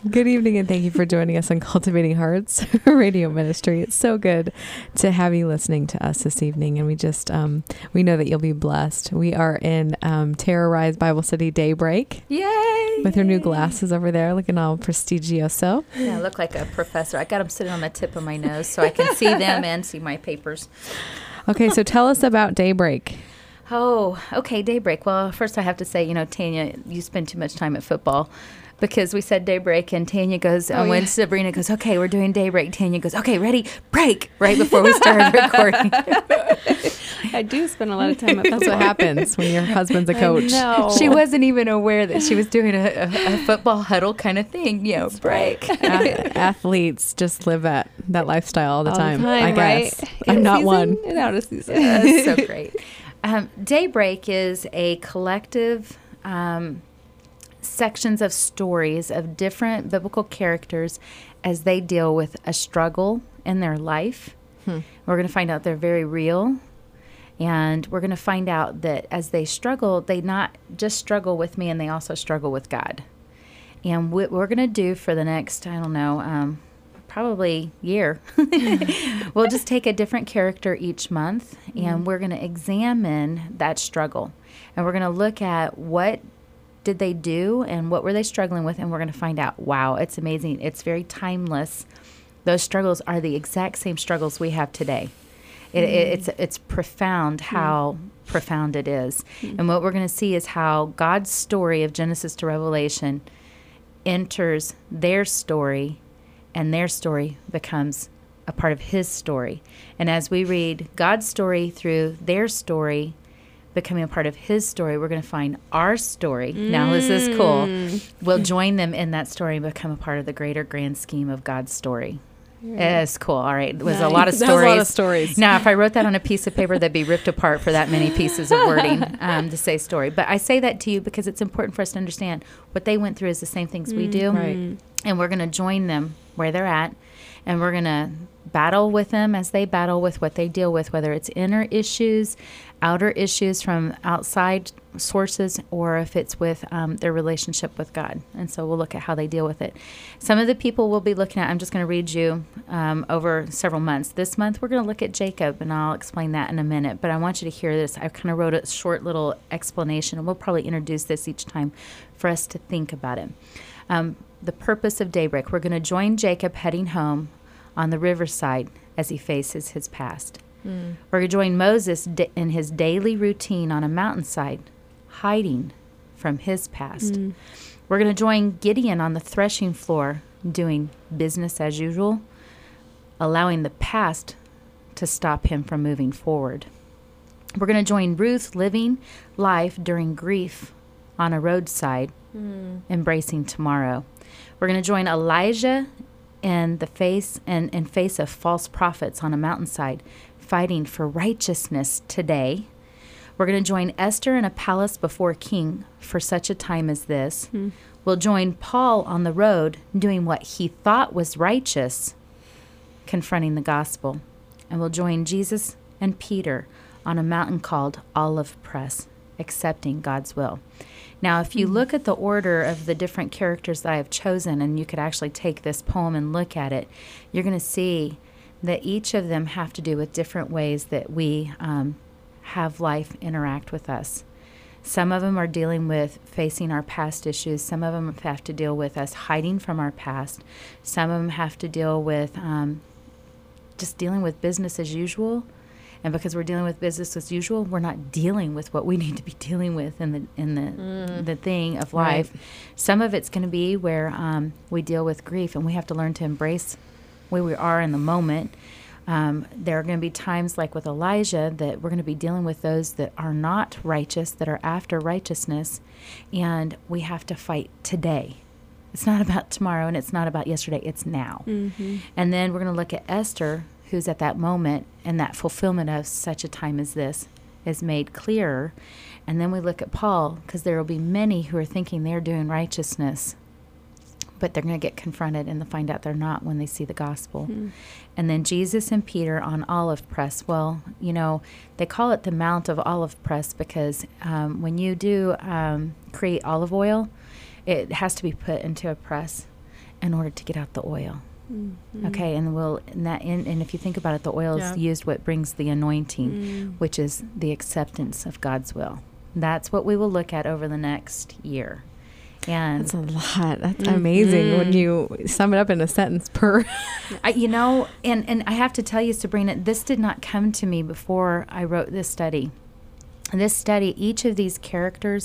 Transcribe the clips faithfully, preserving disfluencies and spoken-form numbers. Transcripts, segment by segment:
Good evening, and thank you for joining us on Cultivating Hearts Radio Ministry. It's so good to have you listening to us this evening, and we just um, we know that you'll be blessed. We are in um, Terrorize Bible Study Daybreak. Yay! With her new glasses over there, looking all prestigioso. Yeah, I look like a professor. I got them sitting on the tip of my nose so I can see them and see my papers. Okay, so tell us about Daybreak. Oh, okay, Daybreak. Well, first I have to say, you know, Tanya, you spend too much time at football. Because we said Daybreak, and Tanya goes, oh, uh, when yeah. Sabrina goes, okay, we're doing Daybreak. Tanya goes, okay, ready, break, right before we started recording. I do spend a lot of time at football. That's what happens when your husband's a coach. No. She wasn't even aware that she was doing a, a, a football huddle kind of thing, you know, break. A- athletes just live that, that lifestyle all the all time, the time, I right? guess. I'm In not season one. And out of season. That's so great. Um, Daybreak is a collective... Um, sections of stories of different biblical characters as they deal with a struggle in their life. Hmm. We're going to find out they're very real. And we're going to find out that as they struggle, they not just struggle with me, and they also struggle with God. And what we're going to do for the next, I don't know, um, probably year, we'll just take a different character each month, and mm-hmm. we're going to examine that struggle. And we're going to look at what did they do and what were they struggling with, and we're going to find out, wow, it's amazing. It's very timeless. Those struggles are the exact same struggles we have today. It, mm. it, it's it's profound how mm. profound it is. Mm. And what we're going to see is how God's story of Genesis to Revelation enters their story, and their story becomes a part of his story. And as we read God's story through their story, becoming a part of his story, we're going to find our story. Mm. Now, this is cool. We'll join them in that story and become a part of the greater grand scheme of God's story. Right. It's cool. All right. It was nice. a lot of stories. That was a lot of stories. Now, if I wrote that on a piece of paper, that'd be ripped apart for that many pieces of wording um, to say story. But I say that to you because it's important for us to understand what they went through is the same things mm. we do. Right. And we're going to join them where they're at. And we're going to battle with them as they battle with what they deal with, whether it's inner issues, outer issues from outside sources, or if it's with um, their relationship with God. And so we'll look at how they deal with it. Some of the people we'll be looking at, I'm just going to read you um, over several months. This month, we're going to look at Jacob, and I'll explain that in a minute. But I want you to hear this. I kind of wrote a short little explanation, and we'll probably introduce this each time for us to think about it. Um, the purpose of Daybreak, we're going to join Jacob heading home on the riverside as he faces his past. Mm. We're going to join Moses d- in his daily routine on a mountainside, hiding from his past. Mm. We're going to join Gideon on the threshing floor, doing business as usual, allowing the past to stop him from moving forward. We're going to join Ruth living life during grief on a roadside, mm. embracing tomorrow. We're going to join Elijah in the face and in face of false prophets on a mountainside, fighting for righteousness today. We're going to join Esther in a palace before a king for such a time as this. Mm. We'll join Paul on the road doing what he thought was righteous, confronting the gospel. And we'll join Jesus and Peter on a mountain called Olive Press, accepting God's will. Now, if you mm. look at the order of the different characters that I have chosen, and you could actually take this poem and look at it, you're going to see that each of them have to do with different ways that we um, have life interact with us. Some of them are dealing with facing our past issues. Some of them have to deal with us hiding from our past. Some of them have to deal with um, just dealing with business as usual. And because we're dealing with business as usual, we're not dealing with what we need to be dealing with in the in the mm. the thing of life. Right. Some of it's going to be where um, we deal with grief, and we have to learn to embrace where we are in the moment. Um, there are going to be times like with Elijah that we're going to be dealing with those that are not righteous, that are after righteousness, and we have to fight today. It's not about tomorrow, and it's not about yesterday. It's now. Mm-hmm. And then we're going to look at Esther, who's at that moment, and that fulfillment of such a time as this is made clearer. And then we look at Paul, because there will be many who are thinking they're doing righteousness, but they're going to get confronted and they'll find out they're not when they see the gospel. Mm. And then Jesus and Peter on Olive Press. Well, you know, they call it the Mount of Olive Press because um, when you do um, create olive oil, it has to be put into a press. in order to get out the oil. Mm-hmm. Okay, and we'll and that and, and if you think about it, the oil Yeah. is used what brings the anointing, Mm. which is the acceptance of God's will. That's what we will look at over the next year. And That's a lot. That's Mhm. amazing when you sum it up in a sentence per. I, you know, and, and I have to tell you, Sabrina, this did not come to me before I wrote this study. This study, each of these characters,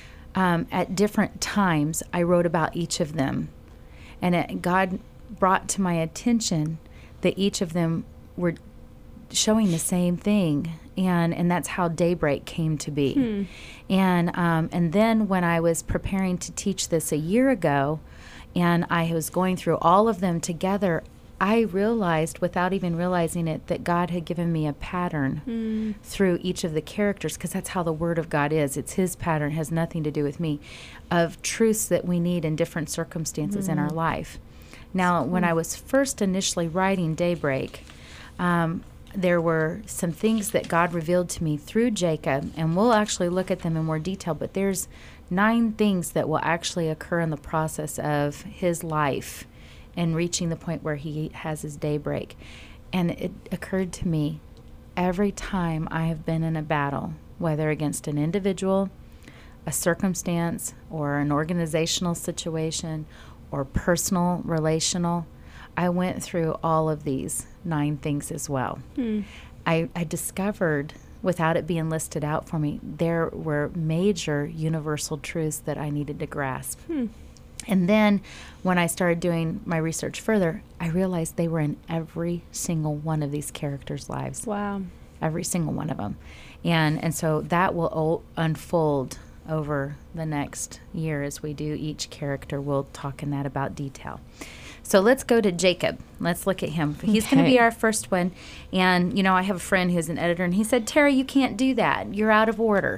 um, at different times, I wrote about each of them. And it, God brought to my attention that each of them were showing the same thing. And, and that's how Daybreak came to be. Hmm. And um, and then when I was preparing to teach this a year ago, and I was going through all of them together, I realized, without even realizing it, that God had given me a pattern Mm. through each of the characters, because that's how the Word of God is. It's His pattern, it has nothing to do with me, of truths that we need in different circumstances in our life. Now, when I was first initially writing Daybreak, um, there were some things that God revealed to me through Jacob, and we'll actually look at them in more detail, but there's nine things that will actually occur in the process of his life and reaching the point where he has his daybreak. And it occurred to me, every time I have been in a battle, whether against an individual, a circumstance, or an organizational situation, or personal, relational, I went through all of these nine things as well. Hmm. I, I discovered, without it being listed out for me, there were major universal truths that I needed to grasp. Hmm. And then when I started doing my research further, I realized they were in every single one of these characters' lives. Wow. Every single one of them. And, and so that will o- unfold over the next year as we do each character. We'll talk in that about detail. So let's go to Jacob. Let's look at him. He's going to Okay. be our first one. And, you know, I have a friend who's an editor, and he said, Tara, you can't do that. You're out of order.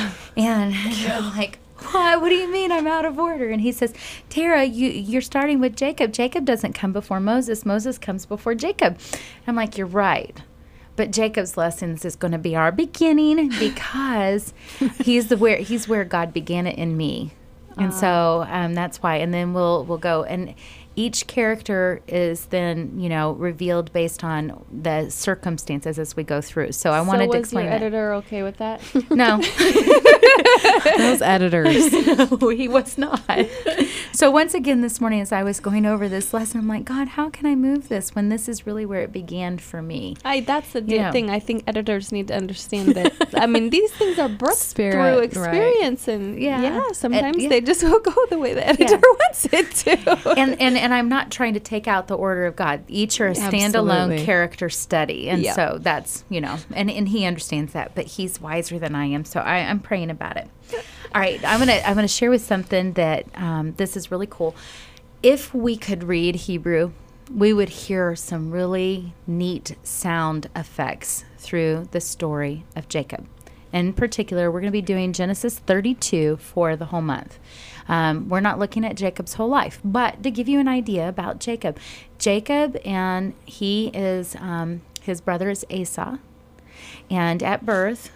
And I'm like, what? What do you mean I'm out of order? And he says, Tara, you, you're starting with Jacob. Jacob doesn't come before Moses. Moses comes before Jacob. I'm like, you're right. But Jacob's lessons is going to be our beginning because he's the where he's where God began it in me. And so um, that's why. And then we'll we'll go. And each character is then, you know, revealed based on the circumstances as we go through. So I wanted so to was explain your that. editor okay with that? No. Those editors. No, he was not. So once again this morning as I was going over this lesson, I'm like, God, how can I move this when this is really where it began for me? I that's the You d- know. thing. I think editors need to understand that. I mean, these things are birthed Spirit, through right. experience, and Yeah. yeah, And- sometimes yeah. they just will go the way the editor Yeah. wants it to. and, and and I'm not trying to take out the order of God. Each are a standalone Absolutely. character study, and Yeah. so that's you know, and, and he understands that, but he's wiser than I am, so I, I'm praying about it. All right, I'm gonna I'm gonna share with something that um, this is really cool. If we could read Hebrew, we would hear some really neat sound effects through the story of Jacob. In particular, we're going to be doing Genesis thirty-two for the whole month. Um, we're not looking at Jacob's whole life, but to give you an idea about Jacob, Jacob and he is, um, his brother is Esau, and at birth,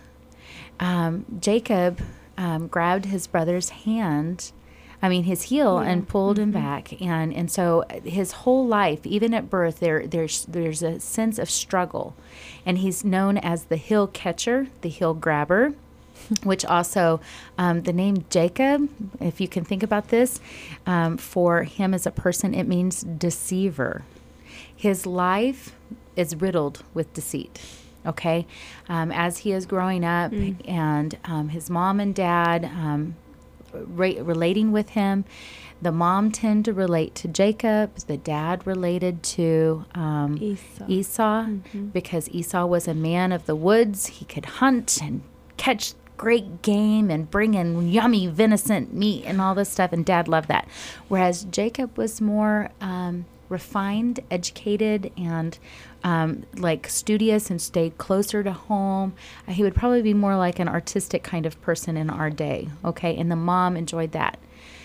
um, Jacob um, grabbed his brother's hand, I mean his heel, Yeah. and pulled him back, and and so his whole life, even at birth, there there's there's a sense of struggle, and he's known as the heel catcher, the heel grabber. Which also, um, the name Jacob, if you can think about this, um, for him as a person, it means deceiver. His life is riddled with deceit, okay? Um, as he is growing up and um, his mom and dad um, re- relating with him, the mom tend to relate to Jacob, the dad related to um, Esau. Esau because Esau was a man of the woods. He could hunt and catch great game and bring in yummy venison meat and all this stuff, and Dad loved that. Whereas Jacob was more um, refined, educated, and um, like studious and stayed closer to home. Uh, he would probably be more like an artistic kind of person in our day, okay? And the mom enjoyed that.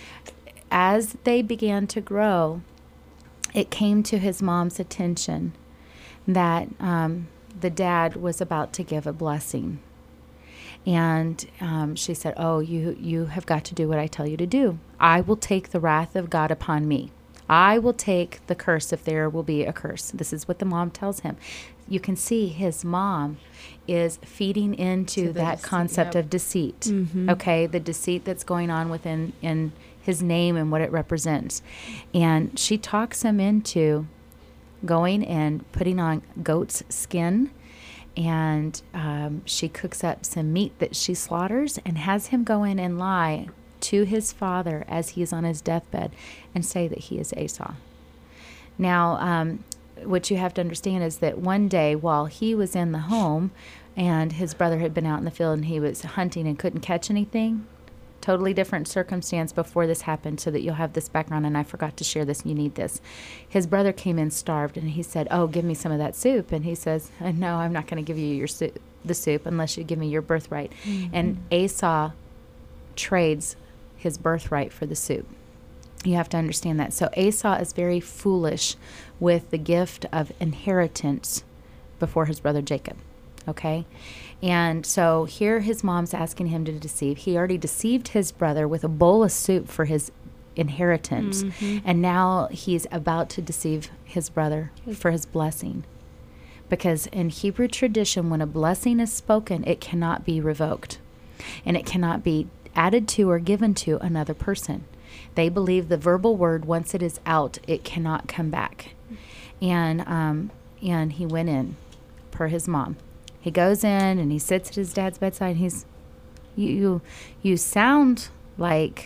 As they began to grow, it came to his mom's attention that um, the dad was about to give a blessing. And um, she said, oh, you you have got to do what I tell you to do. I will take the wrath of God upon me. I will take the curse if there will be a curse. This is what the mom tells him. You can see his mom is feeding into To the that deceit, concept yep. of deceit. Mhm. Okay, the deceit that's going on within in his name and what it represents. And she talks him into going and putting on goat's skin, and um, she cooks up some meat that she slaughters and has him go in and lie to his father as he is on his deathbed and say that he is Esau. Now, um, what you have to understand is that one day while he was in the home and his brother had been out in the field and he was hunting and couldn't catch anything, totally different circumstance before this happened, so that you'll have this background, and I forgot to share this, you need this. His brother came in starved, and he said, oh, give me some of that soup. And he says, no, I'm not going to give you your soup, the soup unless you give me your birthright. Mm-hmm. And Esau trades his birthright for the soup. You have to understand that. So Esau is very foolish with the gift of inheritance before his brother Jacob. Okay? And so here his mom's asking him to deceive. He already deceived his brother with a bowl of soup for his inheritance. Mm-hmm. And now he's about to deceive his brother for his blessing. Because in Hebrew tradition, when a blessing is spoken, it cannot be revoked. And it cannot be added to or given to another person. They believe the verbal word, once it is out, it cannot come back. And um, and he went in per his mom. He goes in and he sits at his dad's bedside. And he's, you, you, you sound like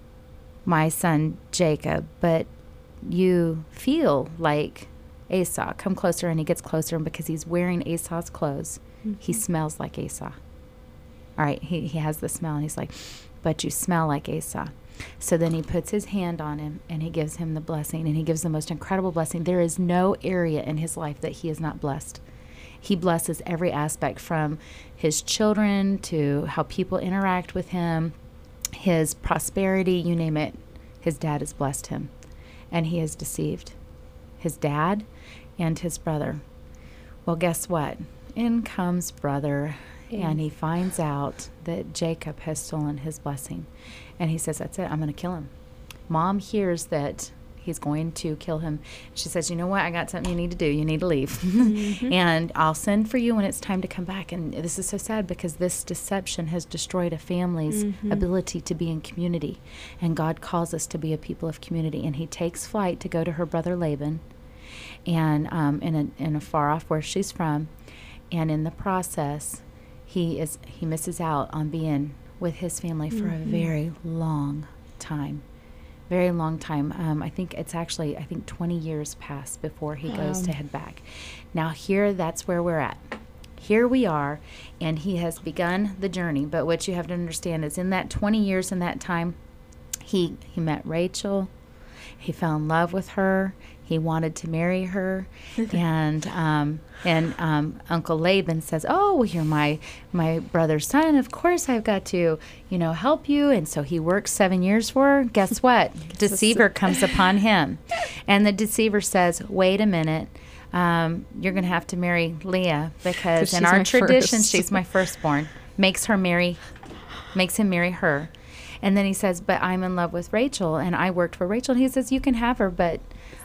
my son Jacob, but you feel like Esau. Come closer. And he gets closer, and because he's wearing Esau's clothes, mm-hmm. he smells like Esau. All right, he, he has the smell, and he's like, but you smell like Esau. So then he puts his hand on him, and he gives him the blessing, and he gives the most incredible blessing. There is no area in his life that he is not blessed. He blesses every aspect, from his children to how people interact with him, his prosperity, you name it. His dad has blessed him, and he has deceived his dad and his brother. Well, guess what? In comes brother, yeah. and he finds out that Jacob has stolen his blessing. And he says, that's it, I'm going to kill him. Mom hears that he's going to kill him. She says, you know what, I got something you need to do. You need to leave. Mm-hmm. And I'll send for you when it's time to come back. And this is so sad, because this deception has destroyed a family's mm-hmm. ability to be in community. And God calls us to be a people of community. And he takes flight to go to her brother Laban, and um, in a in a far off where she's from. And in the process, he is he misses out on being with his family for mm-hmm. a very long time. Very long time. Um, I think it's actually, I think twenty years pass before he um. goes to head back. Now here, that's where we're at. Here we are, and he has begun the journey. But what you have to understand is, in that twenty years, in that time, he he met Rachel. He fell in love with her. He wanted to marry her, and um, and um, Uncle Laban says, "Oh, well, you're my my brother's son. Of course, I've got to, you know, help you." And so he works seven years for her. Guess what? Deceiver comes upon him, and the deceiver says, "Wait a minute, um, you're going to have to marry Leah, because in our tradition, first. she's my firstborn." Makes her marry, makes him marry her, and then he says, "But I'm in love with Rachel, and I worked for Rachel." And he says, "You can have her, but."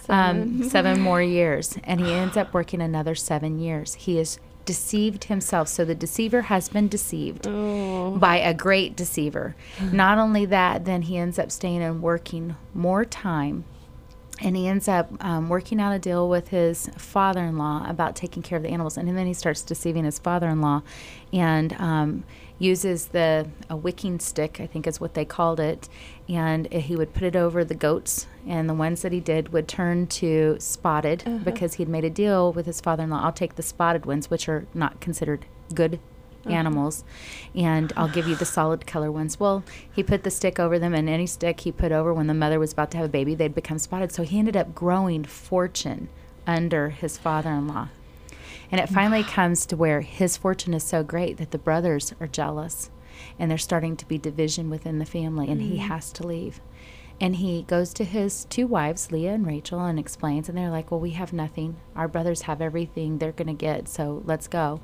Um, seven more years, and he ends up working another seven years. He has deceived himself. So the deceiver has been deceived oh. by a great deceiver. Not only that, then he ends up staying and working more time, and he ends up um, working out a deal with his father-in-law about taking care of the animals. And then he starts deceiving his father-in-law, and um, uses the a wicking stick, I think is what they called it, and he would put it over the goats, and the ones that he did would turn to spotted uh-huh. because he'd made a deal with his father-in-law. I'll take the spotted ones, which are not considered good uh-huh. animals, and I'll give you the solid color ones. Well, he put the stick over them, and any stick he put over when the mother was about to have a baby, they'd become spotted. So he ended up growing fortune under his father-in-law. And it finally comes to where his fortune is so great that the brothers are jealous, and there's starting to be division within the family, and mm. he has to leave. And he goes to his two wives, Leah and Rachel, and explains, and they're like, well, we have nothing. Our brothers have everything they're going to get, so let's go.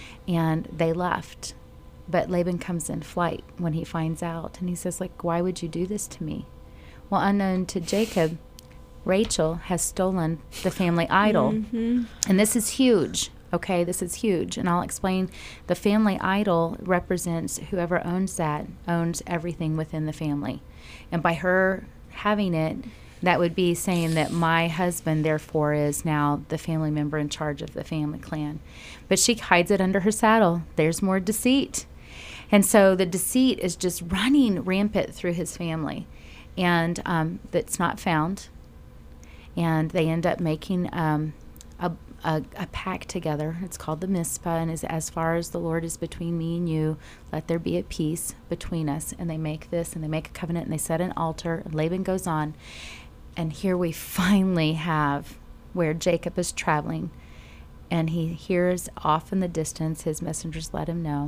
And they left. But Laban comes in flight when he finds out, and he says, like, why would you do this to me? Well, unknown to Jacob, Rachel has stolen the family idol. Mm-hmm. And this is huge. Okay, this is huge. And I'll explain. The family idol represents whoever owns that, owns everything within the family. And by her having it, that would be saying that my husband, therefore, is now the family member in charge of the family clan. But she hides it under her saddle. There's more deceit. And so the deceit is just running rampant through his family. And um, that's not found. And they end up making um, a, a, a pact together. It's called the Mizpah, and is as far as the Lord is between me and you, let there be a peace between us. And they make this, and they make a covenant, and they set an altar. And Laban goes on. And here we finally have where Jacob is traveling, and he hears off in the distance, his messengers let him know,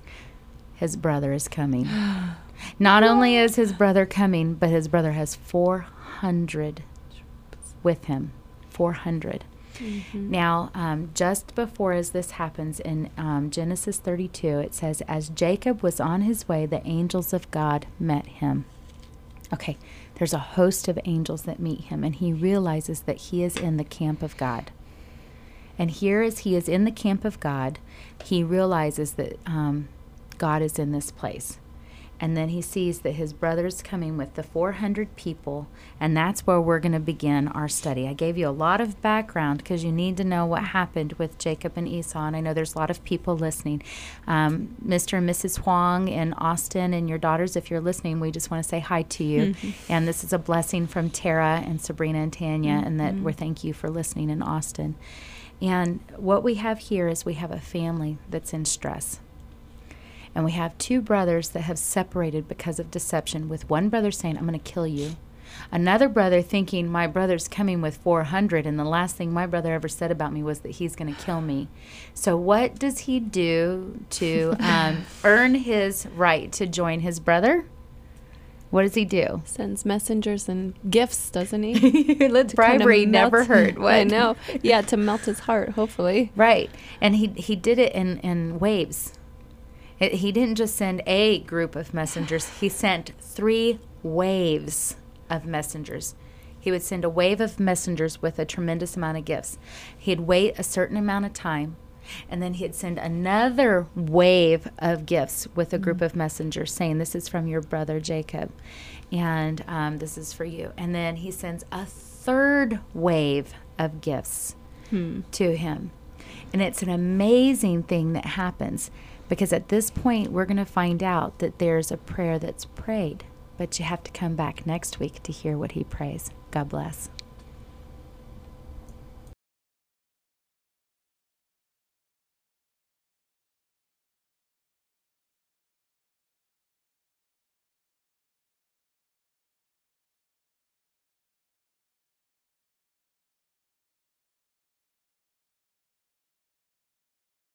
his brother is coming. Not only is his brother coming, but his brother has four hundred with him. four hundred. Mm-hmm. Now, um, just before as this happens in um, Genesis thirty-two, it says, as Jacob was on his way, the angels of God met him. Okay, there's a host of angels that meet him, and he realizes that he is in the camp of God. And here, as he is in the camp of God, he realizes that um, God is in this place. And then he sees that his brother's coming with the four hundred people, and that's where we're going to begin our study. I gave you a lot of background because you need to know what happened with Jacob and Esau, and I know there's a lot of people listening. Um, Mister and Missus Huang in Austin and your daughters, if you're listening, we just want to say hi to you. Mm-hmm. And this is a blessing from Tara and Sabrina and Tanya, mm-hmm. and that we thank you for listening in Austin. And what we have here is we have a family that's in stress. And we have two brothers that have separated because of deception, with one brother saying, I'm going to kill you. Another brother thinking, my brother's coming with four hundred, and the last thing my brother ever said about me was that he's going to kill me. So what does he do to um, earn his right to join his brother? What does he do? Sends messengers and gifts, doesn't he? Let's bribery never hurt. What? I know. Yeah, to melt his heart, hopefully. Right. And he he did it in, in waves. It, he didn't just send a group of messengers. He sent three waves of messengers. He would send a wave of messengers with a tremendous amount of gifts. He'd wait a certain amount of time, and then he'd send another wave of gifts with a group mm-hmm. of messengers saying, this is from your brother Jacob, and um, this is for you. And then he sends a third wave of gifts hmm. to him. And it's an amazing thing that happens. Because at this point, we're going to find out that there's a prayer that's prayed. But you have to come back next week to hear what he prays. God bless.